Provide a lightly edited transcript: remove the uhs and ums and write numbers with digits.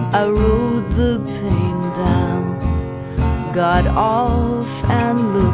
I wrote the pain down, got off and looked